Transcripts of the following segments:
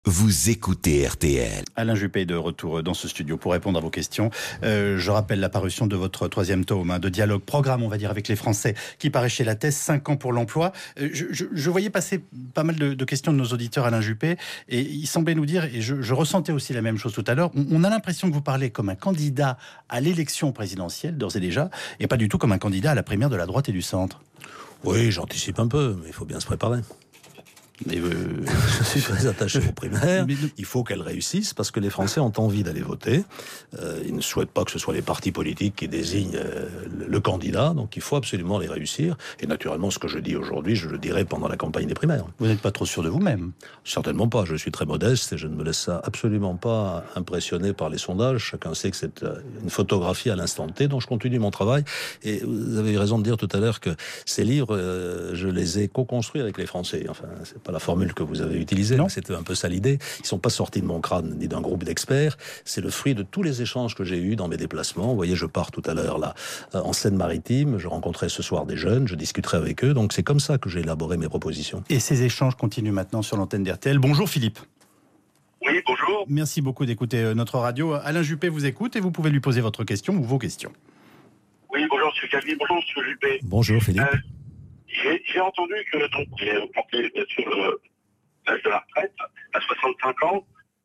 Vous écoutez RTL. Alain Juppé est de retour dans ce studio pour répondre à vos questions. Je rappelle la parution de votre troisième tome de dialogue, programme, on va dire, avec les Français, qui paraît chez Lattès, 5 ans pour l'emploi. Je voyais passer pas mal de questions de nos auditeurs, Alain Juppé, et il semblait nous dire, et je ressentais aussi la même chose tout à l'heure, on a l'impression que vous parlez comme un candidat à l'élection présidentielle, d'ores et déjà, et pas du tout comme un candidat à la primaire de la droite et du centre. Oui, j'anticipe un peu, mais il faut bien se préparer. Mais je suis très attaché aux primaires. Il faut qu'elles réussissent parce que les Français ont envie d'aller voter. Ils ne souhaitent pas que ce soit les partis politiques qui désignent le candidat. Donc il faut absolument les réussir. Et naturellement, ce que je dis aujourd'hui, je le dirai pendant la campagne des primaires. Vous n'êtes pas trop sûr de vous-même? Certainement pas. Je suis très modeste et je ne me laisse absolument pas impressionner par les sondages. Chacun sait que c'est une photographie à l'instant T, donc je continue mon travail. Et vous avez eu raison de dire tout à l'heure que ces livres, je les ai co-construits avec les Français. Enfin, c'est pas la formule que vous avez utilisée, mais c'était un peu ça l'idée. Ils sont pas sortis de mon crâne ni d'un groupe d'experts. C'est le fruit de tous les échanges que j'ai eus dans mes déplacements. Vous voyez, je pars tout à l'heure là en Seine-Maritime. Je rencontrais ce soir des jeunes. Je discuterai avec eux. Donc c'est comme ça que j'ai élaboré mes propositions. Et ces échanges continuent maintenant sur l'antenne d'RTL. Bonjour Philippe. Oui, bonjour. Merci beaucoup d'écouter notre radio. Alain Juppé vous écoute et vous pouvez lui poser votre question ou vos questions. Oui, bonjour M. Calvi, bonjour M. Juppé. Bonjour Philippe. J'ai entendu que donc vous avez augmenté bien sûr l'âge de la retraite à 65 ans.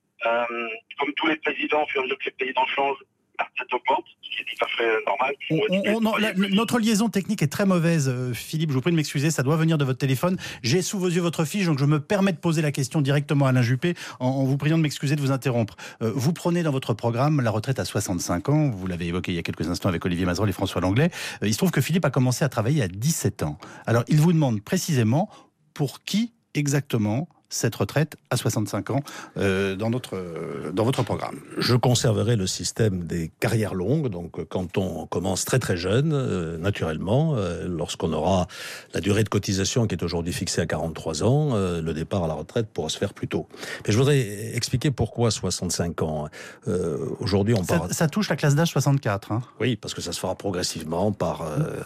Comme tous les présidents, au fur et à mesure que les présidents changent, la retraite augmente, ce qui est tout à fait normal. Notre liaison technique est très mauvaise, Philippe, je vous prie de m'excuser, ça doit venir de votre téléphone. J'ai sous vos yeux votre fiche, donc je me permets de poser la question directement à Alain Juppé, en vous priant de m'excuser de vous interrompre. Vous prenez dans votre programme la retraite à 65 ans, vous l'avez évoqué il y a quelques instants avec Olivier Mazerolle et François Langlais. Il se trouve que Philippe a commencé à travailler à 17 ans. Alors, il vous demande précisément pour qui exactement cette retraite à 65 ans dans votre programme. Je conserverai le système des carrières longues, donc quand on commence très très jeune, naturellement, lorsqu'on aura la durée de cotisation qui est aujourd'hui fixée à 43 ans, le départ à la retraite pourra se faire plus tôt. Mais je voudrais expliquer pourquoi 65 ans. Aujourd'hui, on parle... Ça touche la classe d'âge 64. Hein. Oui, parce que ça se fera progressivement par...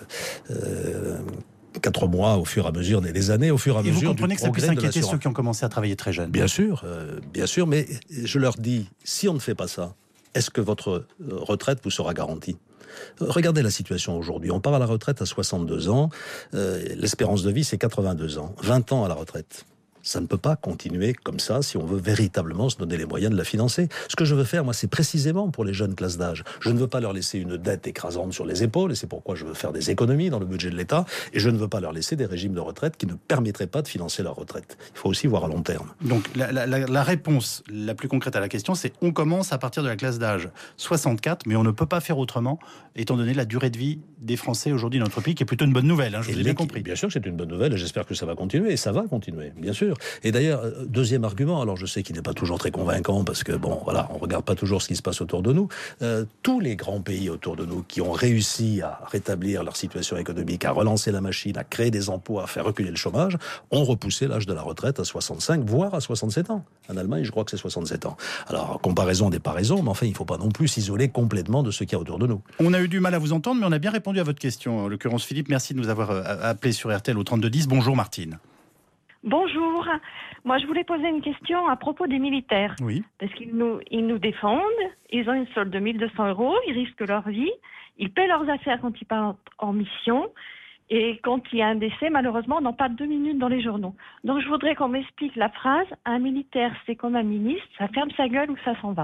4 mois au fur et à mesure des années, au fur et à mesure. Et vous comprenez que ça puisse inquiéter ceux qui ont commencé à travailler très jeunes. Bien sûr, mais je leur dis, si on ne fait pas ça, est-ce que votre retraite vous sera garantie ? Regardez la situation aujourd'hui. On part à la retraite à 62 ans, l'espérance de vie c'est 82 ans, 20 ans à la retraite. Ça ne peut pas continuer comme ça si on veut véritablement se donner les moyens de la financer. Ce que je veux faire, moi, c'est précisément pour les jeunes classes d'âge. Je ne veux pas leur laisser une dette écrasante sur les épaules, et c'est pourquoi je veux faire des économies dans le budget de l'État, et je ne veux pas leur laisser des régimes de retraite qui ne permettraient pas de financer leur retraite. Il faut aussi voir à long terme. Donc, la réponse la plus concrète à la question, c'est on commence à partir de la classe d'âge 64, mais on ne peut pas faire autrement, étant donné la durée de vie des Français aujourd'hui dans notre pays, qui est plutôt une bonne nouvelle, hein, je vous ai bien compris. Bien sûr que c'est une bonne nouvelle, et j'espère que ça va continuer, et ça va continuer, bien sûr. Et d'ailleurs, deuxième argument, alors je sais qu'il n'est pas toujours très convaincant parce que bon, voilà, on regarde pas toujours ce qui se passe autour de nous. Tous les grands pays autour de nous qui ont réussi à rétablir leur situation économique, à relancer la machine, à créer des emplois, à faire reculer le chômage, ont repoussé l'âge de la retraite à 65, voire à 67 ans. En Allemagne, je crois que c'est 67 ans. Alors, comparaison des paraisons, mais enfin, il ne faut pas non plus s'isoler complètement de ce qu'il y a autour de nous. On a eu du mal à vous entendre, mais on a bien répondu à votre question. En l'occurrence, Philippe, merci de nous avoir appelé sur RTL au 3210. Bonjour Martine. Bonjour. Moi, je voulais poser une question à propos des militaires. Oui. Parce qu'ils nous défendent, ils ont une solde de 1 200 €, ils risquent leur vie, ils paient leurs affaires quand ils partent en mission, et quand il y a un décès, malheureusement, on n'en parle 2 minutes dans les journaux. Donc, je voudrais qu'on m'explique la phrase « Un militaire, c'est comme un ministre, ça ferme sa gueule ou ça s'en va ».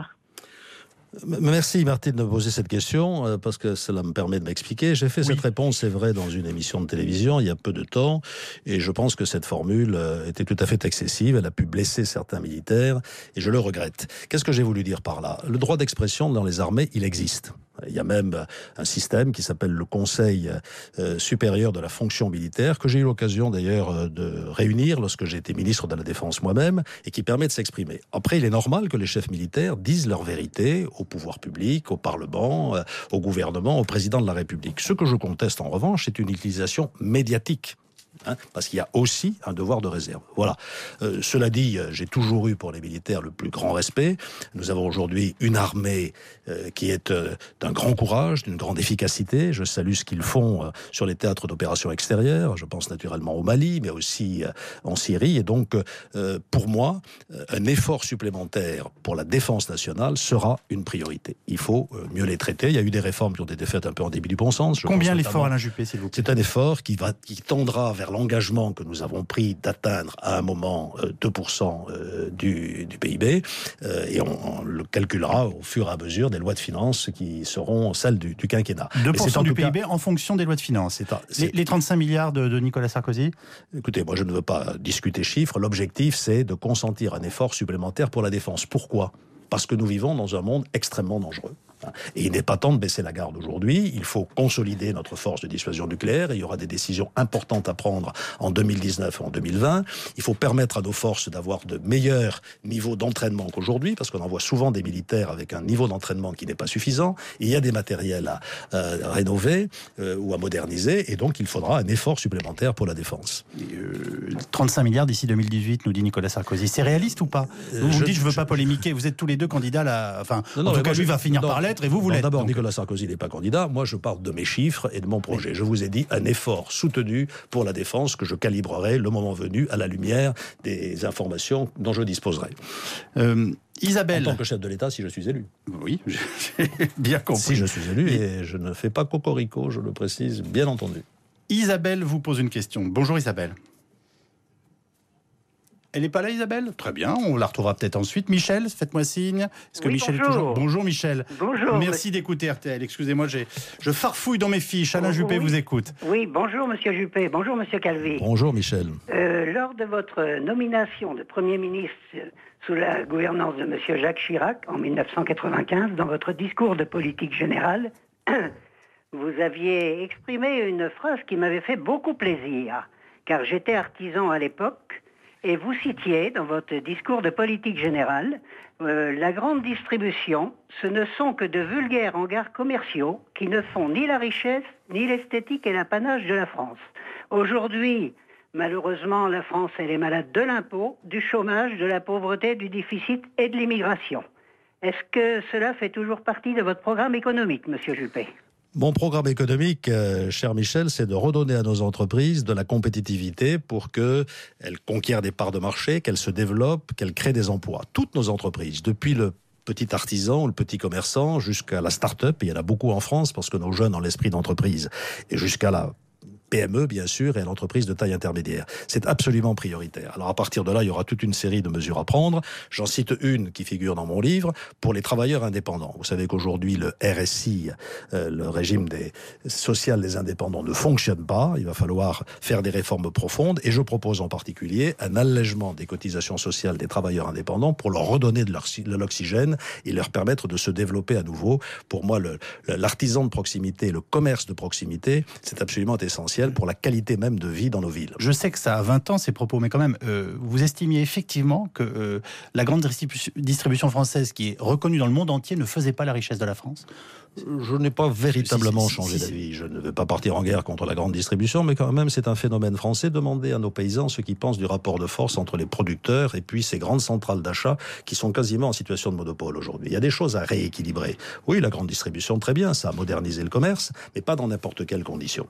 Merci Martine de me poser cette question parce que cela me permet de m'expliquer. J'ai fait cette réponse, c'est vrai, dans une émission de télévision il y a peu de temps et je pense que cette formule était tout à fait excessive. Elle a pu blesser certains militaires et je le regrette. Qu'est-ce que j'ai voulu dire par là ? Le droit d'expression dans les armées, il existe. Il y a même un système qui s'appelle le Conseil supérieur de la fonction militaire, que j'ai eu l'occasion d'ailleurs de réunir lorsque j'étais ministre de la Défense moi-même, et qui permet de s'exprimer. Après, il est normal que les chefs militaires disent leur vérité au pouvoir public, au Parlement, au gouvernement, au président de la République. Ce que je conteste en revanche, c'est une utilisation médiatique parce qu'il y a aussi un devoir de réserve. Voilà. Cela dit, j'ai toujours eu pour les militaires le plus grand respect. Nous avons aujourd'hui une armée qui est d'un grand courage, d'une grande efficacité. Je salue ce qu'ils font sur les théâtres d'opérations extérieures. Je pense naturellement au Mali, mais aussi en Syrie. Et donc, pour moi, un effort supplémentaire pour la défense nationale sera une priorité. Il faut mieux les traiter. Il y a eu des réformes qui ont été faites un peu en début du bon sens. Combien l'effort, Alain Juppé, s'il vous plaît? C'est un effort qui tendra vers l'engagement que nous avons pris d'atteindre à un moment 2% du PIB, et on le calculera au fur et à mesure des lois de finances qui seront celles du quinquennat. 2% du PIB en fonction des lois de finances. Les 35 milliards de Nicolas Sarkozy? Écoutez, moi je ne veux pas discuter chiffres. L'objectif, c'est de consentir un effort supplémentaire pour la défense. Pourquoi ? Parce que nous vivons dans un monde extrêmement dangereux. Et il n'est pas temps de baisser la garde aujourd'hui. Il faut consolider notre force de dissuasion nucléaire. Et il y aura des décisions importantes à prendre en 2019 et en 2020. Il faut permettre à nos forces d'avoir de meilleurs niveaux d'entraînement qu'aujourd'hui, parce qu'on envoie souvent des militaires avec un niveau d'entraînement qui n'est pas suffisant. Et il y a des matériels à rénover ou à moderniser. Et donc, il faudra un effort supplémentaire pour la défense. 35 milliards d'ici 2018, nous dit Nicolas Sarkozy. C'est réaliste ou pas? Vous dites, je ne veux pas polémiquer. Vous êtes tous les deux candidats là. Enfin, en tout cas, lui va finir par l'être et vous l'êtes. D'abord, Nicolas Sarkozy n'est pas candidat. Moi, je parle de mes chiffres et de mon projet. Je vous ai dit un effort soutenu pour la défense que je calibrerai le moment venu à la lumière des informations dont je disposerai. Isabelle. En tant que chef de l'État, si je suis élu. Oui, j'ai bien compris. Si je suis élu, et je ne fais pas cocorico, je le précise, bien entendu. Isabelle vous pose une question. Bonjour Isabelle. Elle n'est pas là, Isabelle? Très bien, on la retrouvera peut-être ensuite. Michel, faites-moi signe. Est-ce que Michel bonjour. est toujours... Bonjour Michel. Bonjour. Merci d'écouter RTL. Excusez-moi, je farfouille dans mes fiches. Alain Juppé vous écoute. Oui, bonjour Monsieur Juppé. Bonjour Monsieur Calvi. Bonjour Michel. Lors de votre nomination de Premier ministre sous la gouvernance de Monsieur Jacques Chirac en 1995, dans votre discours de politique générale, vous aviez exprimé une phrase qui m'avait fait beaucoup plaisir, car j'étais artisan à l'époque. Et vous citiez dans votre discours de politique générale, la grande distribution, ce ne sont que de vulgaires hangars commerciaux qui ne font ni la richesse, ni l'esthétique et l'apanage de la France. Aujourd'hui, malheureusement, la France, elle est malade de l'impôt, du chômage, de la pauvreté, du déficit et de l'immigration. Est-ce que cela fait toujours partie de votre programme économique, Monsieur Juppé ? Mon programme économique, cher Michel, c'est de redonner à nos entreprises de la compétitivité pour qu'elles conquièrent des parts de marché, qu'elles se développent, qu'elles créent des emplois. Toutes nos entreprises, depuis le petit artisan ou le petit commerçant jusqu'à la start-up, et il y en a beaucoup en France parce que nos jeunes ont l'esprit d'entreprise, et jusqu'à la PME, bien sûr, et à l'entreprise de taille intermédiaire. C'est absolument prioritaire. Alors, à partir de là, il y aura toute une série de mesures à prendre. J'en cite une qui figure dans mon livre, pour les travailleurs indépendants. Vous savez qu'aujourd'hui, le RSI, le régime social des indépendants, ne fonctionne pas. Il va falloir faire des réformes profondes, et je propose en particulier un allègement des cotisations sociales des travailleurs indépendants pour leur redonner de l'oxygène et leur permettre de se développer à nouveau. Pour moi, l'artisan de proximité, le commerce de proximité, c'est absolument essentiel pour la qualité même de vie dans nos villes. Je sais que ça a 20 ans ces propos, mais quand même, vous estimiez effectivement que la grande distribution française, qui est reconnue dans le monde entier, ne faisait pas la richesse de la France? Je n'ai pas véritablement changé d'avis. Je ne vais pas partir en guerre contre la grande distribution, mais quand même, c'est un phénomène français. Demandez à nos paysans ce qu'ils pensent du rapport de force entre les producteurs et puis ces grandes centrales d'achat qui sont quasiment en situation de monopole aujourd'hui. Il y a des choses à rééquilibrer. Oui, la grande distribution, très bien, ça a modernisé le commerce, mais pas dans n'importe quelles conditions.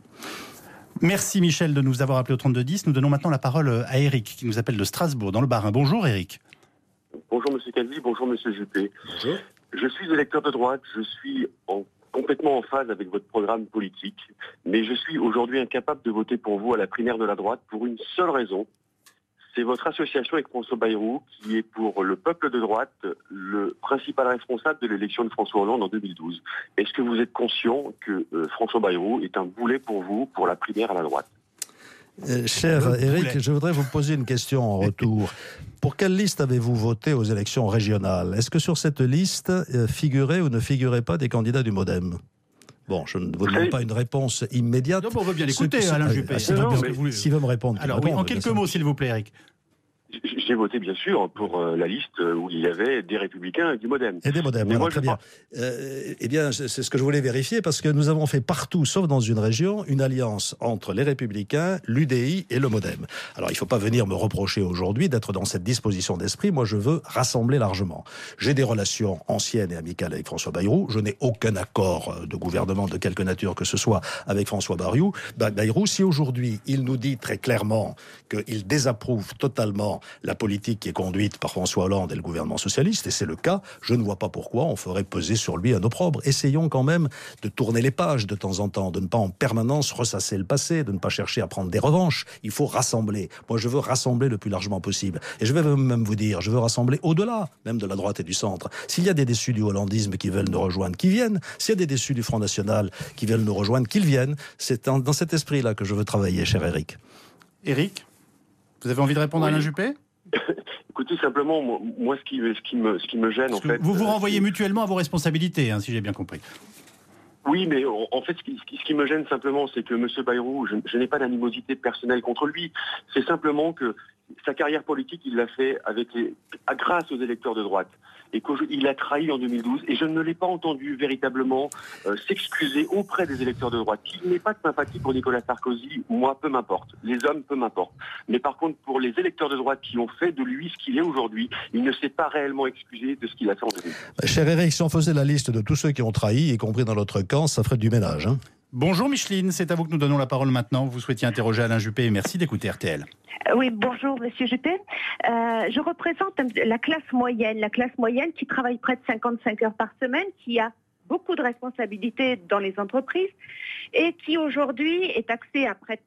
Merci Michel de nous avoir appelé au 3210. Nous donnons maintenant la parole à Eric, qui nous appelle de Strasbourg, dans le Bas-Rhin. Bonjour Eric. Bonjour Monsieur Calvi, bonjour Monsieur Juppé. Bonjour. Je suis électeur de droite, je suis complètement en phase avec votre programme politique, mais je suis aujourd'hui incapable de voter pour vous à la primaire de la droite pour une seule raison. C'est votre association avec François Bayrou qui est pour le peuple de droite le principal responsable de l'élection de François Hollande en 2012. Est-ce que vous êtes conscient que François Bayrou est un boulet pour vous pour la primaire à la droite ? Cher Eric, je voudrais vous poser une question en retour. Pour quelle liste avez-vous voté aux élections régionales ? Est-ce que sur cette liste figuraient ou ne figuraient pas des candidats du MoDem ? Bon, je ne vous demande pas une réponse immédiate. Non, on veut bien l'écouter, Alain Juppé. S'il veut me répondre. Alors oui, en quelques mots, s'il vous plaît, Eric. J'ai voté bien sûr pour la liste où il y avait des Républicains et du MoDem. Et des MoDem, voilà, très bien. Eh bien, c'est ce que je voulais vérifier, parce que nous avons fait partout, sauf dans une région, une alliance entre les Républicains, l'UDI et le MoDem. Alors, il ne faut pas venir me reprocher aujourd'hui d'être dans cette disposition d'esprit. Moi, je veux rassembler largement. J'ai des relations anciennes et amicales avec François Bayrou. Je n'ai aucun accord de gouvernement de quelque nature que ce soit avec François Bayrou. Si aujourd'hui, il nous dit très clairement qu'il désapprouve totalement la politique qui est conduite par François Hollande et le gouvernement socialiste, et c'est le cas, je ne vois pas pourquoi on ferait peser sur lui un opprobre. Essayons quand même de tourner les pages de temps en temps, de ne pas en permanence ressasser le passé, de ne pas chercher à prendre des revanches. Il faut rassembler. Moi, je veux rassembler le plus largement possible. Et je vais même vous dire, je veux rassembler au-delà, même de la droite et du centre. S'il y a des déçus du hollandisme qui veulent nous rejoindre, qu'ils viennent. S'il y a des déçus du Front National qui veulent nous rejoindre, qu'ils viennent. C'est dans cet esprit-là que je veux travailler, cher Eric. Eric, vous avez envie de répondre à Alain Juppé ? Écoutez, simplement, moi, ce qui me gêne, en fait... Vous vous renvoyez mutuellement à vos responsabilités, si j'ai bien compris. Oui, mais en fait, ce qui me gêne simplement, c'est que M. Bayrou, je n'ai pas d'animosité personnelle contre lui. C'est simplement que sa carrière politique, il l'a fait grâce aux électeurs de droite. Et qu'il a trahi en 2012. Et je ne l'ai pas entendu véritablement s'excuser auprès des électeurs de droite. Qu'il n'ait pas de sympathie pour Nicolas Sarkozy, moi, peu m'importe. Les hommes, peu m'importe. Mais par contre, pour les électeurs de droite qui ont fait de lui ce qu'il est aujourd'hui, il ne s'est pas réellement excusé de ce qu'il a fait en 2012. Cher Eric, si on faisait la liste de tous ceux qui ont trahi, y compris dans notre camp, ça ferait du ménage. Bonjour Micheline, c'est à vous que nous donnons la parole maintenant. Vous souhaitiez interroger Alain Juppé. Merci d'écouter RTL. Oui, bonjour Monsieur Juppé. Je représente la classe moyenne qui travaille près de 55 heures par semaine, qui a beaucoup de responsabilités dans les entreprises et qui aujourd'hui est taxée à près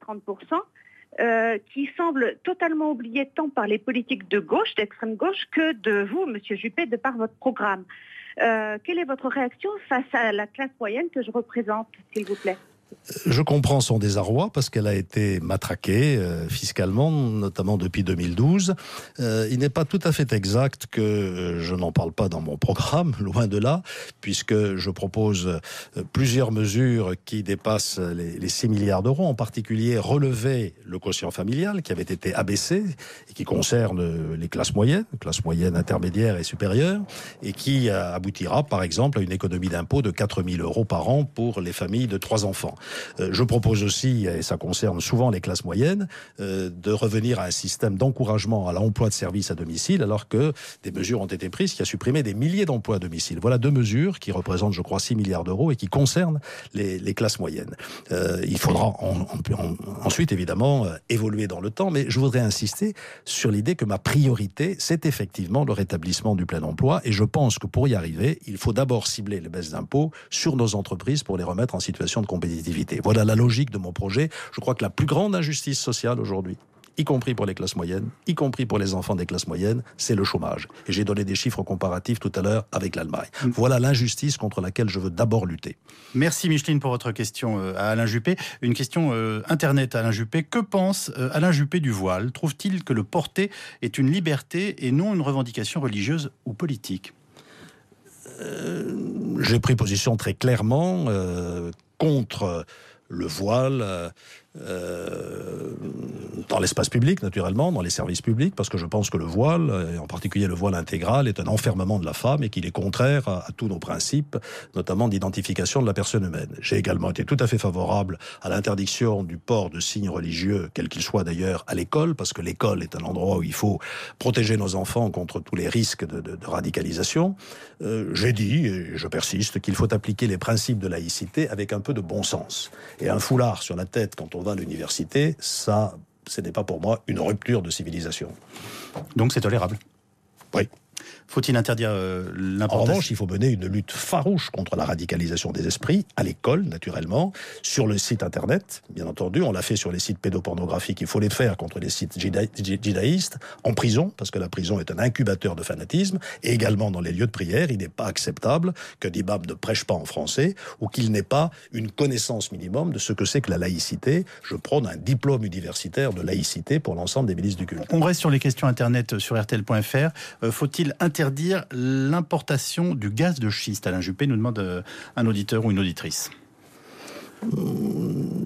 de 30%, qui semble totalement oubliée tant par les politiques de gauche, d'extrême gauche, que de vous, Monsieur Juppé, de par votre programme. Quelle est votre réaction face à la classe moyenne que je représente, s'il vous plaît ? Je comprends son désarroi parce qu'elle a été matraquée fiscalement, notamment depuis 2012. Il n'est pas tout à fait exact que je n'en parle pas dans mon programme, loin de là, puisque je propose plusieurs mesures qui dépassent les 6 milliards d'euros, en particulier relever le quotient familial qui avait été abaissé et qui concerne les classes moyennes intermédiaires et supérieures, et qui aboutira par exemple à une économie d'impôt de 4 000 euros par an pour les familles de 3 enfants. Je propose aussi, et ça concerne souvent les classes moyennes, de revenir à un système d'encouragement à l'emploi de services à domicile, alors que des mesures ont été prises qui a supprimé des milliers d'emplois à domicile. Voilà 2 mesures qui représentent, je crois, 6 milliards d'euros et qui concernent les classes moyennes. Il faudra ensuite, évidemment, évoluer dans le temps, mais je voudrais insister sur l'idée que ma priorité, c'est effectivement le rétablissement du plein emploi, et je pense que pour y arriver, il faut d'abord cibler les baisses d'impôts sur nos entreprises pour les remettre en situation de compétitivité. Voilà la logique de mon projet. Je crois que la plus grande injustice sociale aujourd'hui, y compris pour les classes moyennes, y compris pour les enfants des classes moyennes, c'est le chômage. Et j'ai donné des chiffres comparatifs tout à l'heure avec l'Allemagne. Voilà l'injustice contre laquelle je veux d'abord lutter. Merci Micheline pour votre question à Alain Juppé. Une question Internet à Alain Juppé. Que pense Alain Juppé du voile ? Trouve-t-il que le porter est une liberté et non une revendication religieuse ou politique ? J'ai pris position très clairement contre le voile dans l'espace public, naturellement, dans les services publics, parce que je pense que le voile, et en particulier le voile intégral, est un enfermement de la femme et qu'il est contraire à tous nos principes, notamment d'identification de la personne humaine. J'ai également été tout à fait favorable à l'interdiction du port de signes religieux, quels qu'ils soient d'ailleurs, à l'école, parce que l'école est un endroit où il faut protéger nos enfants contre tous les risques de radicalisation. J'ai dit, et je persiste, qu'il faut appliquer les principes de laïcité avec un peu de bon sens. Et un foulard sur la tête quand on va à l'université, ça, ce n'est pas pour moi une rupture de civilisation. Donc c'est tolérable ? Oui. Faut-il interdire l'importation ? En revanche, il faut mener une lutte farouche contre la radicalisation des esprits, à l'école, naturellement, sur le site Internet, bien entendu. On l'a fait sur les sites pédopornographiques, il faut les faire contre les sites djihadistes, en prison, parce que la prison est un incubateur de fanatisme, et également dans les lieux de prière. Il n'est pas acceptable qu'un imam ne prêche pas en français, ou qu'il n'ait pas une connaissance minimum de ce que c'est que la laïcité. Je prône un diplôme universitaire de laïcité pour l'ensemble des milices du culte. On reste sur les questions Internet sur RTL.fr. Faut-il interdire l'importation du gaz de schiste ? Alain Juppé nous demande un auditeur ou une auditrice.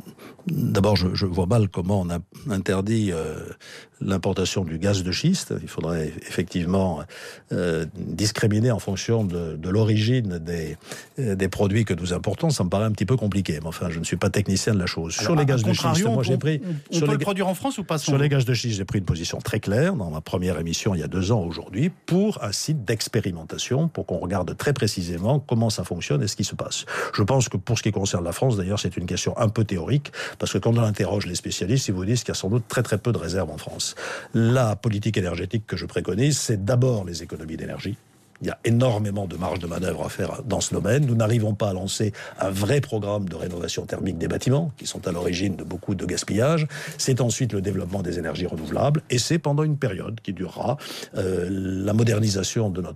D'abord, je vois mal comment on a interdit l'importation du gaz de schiste. Il faudrait effectivement discriminer en fonction de l'origine des produits que nous importons. Ça me paraît un petit peu compliqué. Mais enfin, je ne suis pas technicien de la chose. Alors, sur les gaz de schiste, on peut le les produire en France ou pas? Sur les gaz de schiste, j'ai pris une position très claire dans ma première émission il y a 2 ans aujourd'hui pour un site d'expérimentation, pour qu'on regarde très précisément comment ça fonctionne et ce qui se passe. Je pense que pour ce qui concerne la France, d'ailleurs, c'est une question un peu théorique, parce que quand on interroge les spécialistes, ils vous disent qu'il y a sans doute très très peu de réserves en France. La politique énergétique que je préconise, c'est d'abord les économies d'énergie. Il y a énormément de marge de manœuvre à faire dans ce domaine. Nous n'arrivons pas à lancer un vrai programme de rénovation thermique des bâtiments, qui sont à l'origine de beaucoup de gaspillage. C'est ensuite le développement des énergies renouvelables, et c'est pendant une période qui durera la modernisation de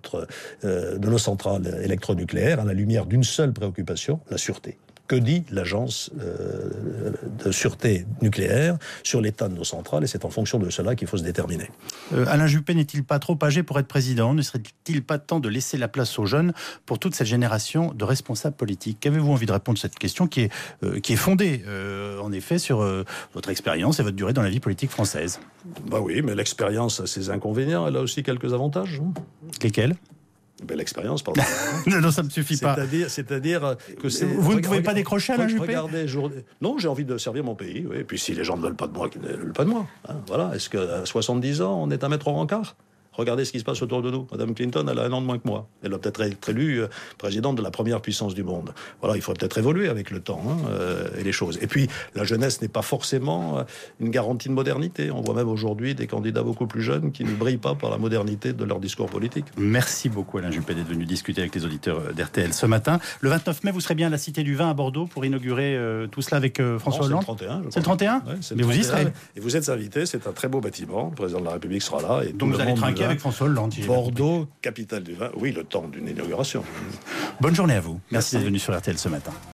nos centrales électronucléaires à la lumière d'une seule préoccupation, la sûreté. Que dit l'agence de sûreté nucléaire sur l'état de nos centrales, et c'est en fonction de cela qu'il faut se déterminer. Alain Juppé n'est-il pas trop âgé pour être président? Ne serait-il pas temps de laisser la place aux jeunes pour toute cette génération de responsables politiques? Qu'avez-vous envie de répondre à cette question qui est fondée, en effet, sur votre expérience et votre durée dans la vie politique française? Bah oui, mais l'expérience a ses inconvénients, elle a aussi quelques avantages. Lesquels? L'expérience, pardon. Non, ça ne me suffit pas. C'est-à-dire que c'est... Vous ne pouvez pas décrocher, Alain Juppé? Non, j'ai envie de servir mon pays. Oui. Et puis si les gens ne veulent pas de moi, qu'ils ne veulent pas de moi. Hein, voilà. Est-ce qu'à 70 ans, on est un maître au rencard? Regardez ce qui se passe autour de nous. Madame Clinton, elle a 1 an de moins que moi. Elle va peut-être être élue présidente de la première puissance du monde. Voilà, il faut peut-être évoluer avec le temps et les choses. Et puis, la jeunesse n'est pas forcément une garantie de modernité. On voit même aujourd'hui des candidats beaucoup plus jeunes qui ne brillent pas par la modernité de leur discours politique. Merci beaucoup, Alain Juppé, d'être venu discuter avec les auditeurs d'RTL ce matin. Le 29 mai, vous serez bien à la Cité du Vin à Bordeaux pour inaugurer tout cela avec François Hollande? C'est le 31. C'est le 31 ouais, Mais vous y serez. Et vous êtes invité, c'est un très beau bâtiment. Le président de la République sera là. Et donc vous allez trinquer avec François Hollande. Bordeaux, capitale du vin, oui, le temps d'une inauguration. Bonne journée à vous. Merci d'être venu sur RTL ce matin.